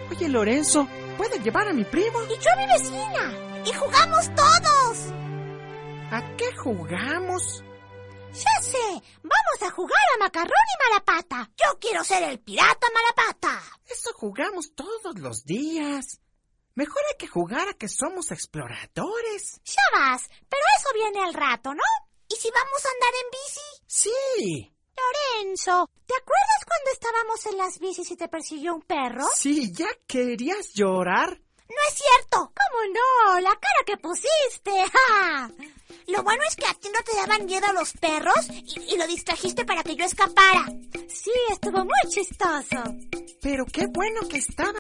Oye, Lorenzo, ¿puedes llevar a mi primo? Y yo a mi vecina. Y jugamos todos. ¿A qué jugamos? Ya sé, vamos a jugar a Macarrón y Malapata. Yo quiero ser el pirata Malapata. Eso jugamos todos los días. Mejor hay que jugar a que somos exploradores. Ya vas, pero eso viene al rato, ¿no? ¿Y si vamos a andar en bici? Sí. Lorenzo, ¿te acuerdas cuando estábamos en las bicis y te persiguió un perro? Sí, ¿ya querías llorar? No es cierto. ¿Cómo no? La cara que pusiste. ¡Ja! Lo bueno es que a ti no te daban miedo los perros y lo distrajiste para que yo escapara. Sí, estuvo muy chistoso. Pero qué bueno que estaba